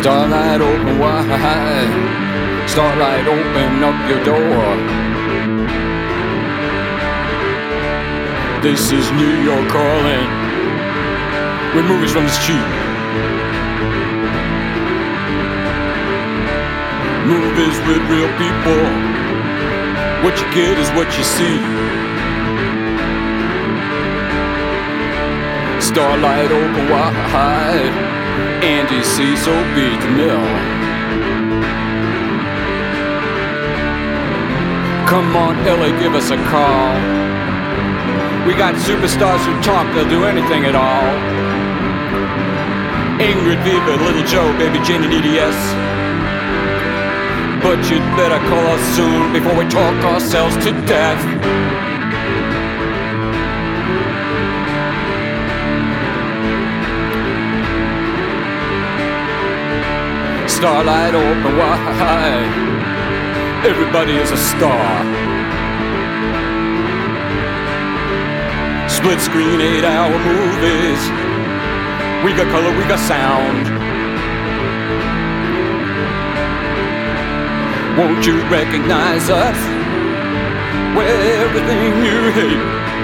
Starlight open wide, starlight open up your door. This is New York calling, with movies from the street. Movies with real people, what you get is what you see. Starlight open wide, Andy Cecil B. DeMille. Come on, LA, give us a call. We got superstars who talk, they'll do anything at all. Ingrid, Viva, Little Joe, Baby Jane and EDS. But you'd better call us soon before we talk ourselves to death. Starlight open wide, everybody is a star. Split screen 8-hour movies, we got color, we got sound. Won't you recognize us? We're everything you hate.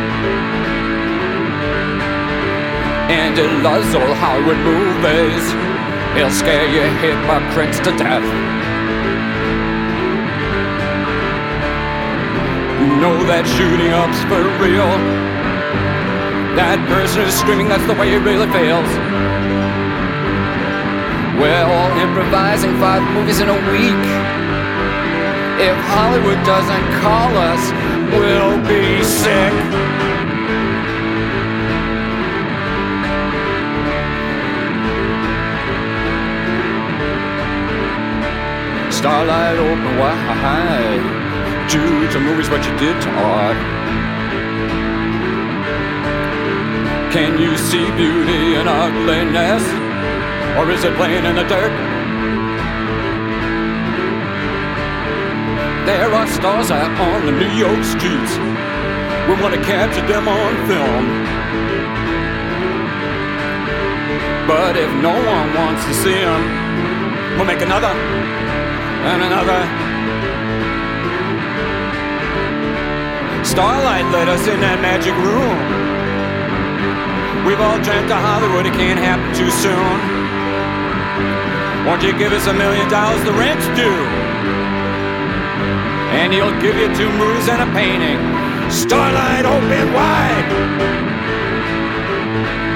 And it loves all Hollywood movies. He'll scare you hypocrites to death. You know that shooting up's for real. That person is screaming, that's the way it really feels. We're all improvising 5 movies in a week. If Hollywood doesn't call us, we'll be sick. Starlight open wide, due to movies what you did to art. Can you see beauty in ugliness, or is it playing in the dirt? There are stars out on the New York streets. We want to capture them on film. But if no one wants to see them, we'll make another and another. Starlight let us in that magic room. We've all dreamt of Hollywood, it can't happen too soon. Won't you give us $1 million, the rent's due, and he'll give you 2 movies and a painting. Starlight open wide.